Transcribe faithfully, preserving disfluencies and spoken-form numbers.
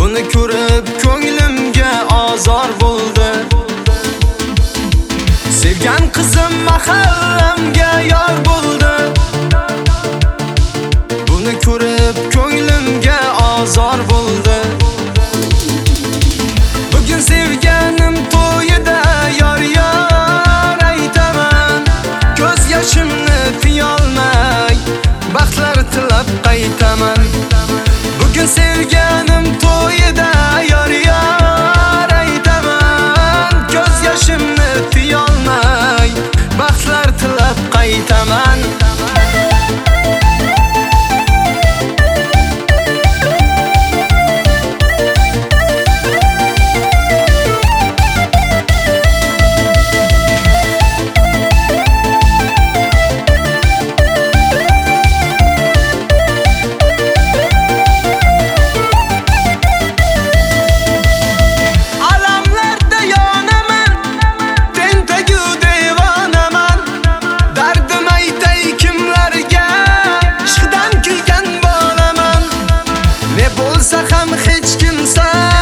Buni ko'rib ko'nglimga azor bo'ldi. Sevgan qizim mahallamga yor bo'ldi. Buni ko'rib ko'nglimga azor bo'ldi. Bugun sevganim to'yida yor yor aytaman. Ko'z yoshimni tiyolmay baxtlar tilab qaytaman. Bugun sevganim to'yida yor yor aytaman. Ko'z yoshimni tiyolmay baxtlar tilab qaytaman. Bo'lsa ham hech kimsa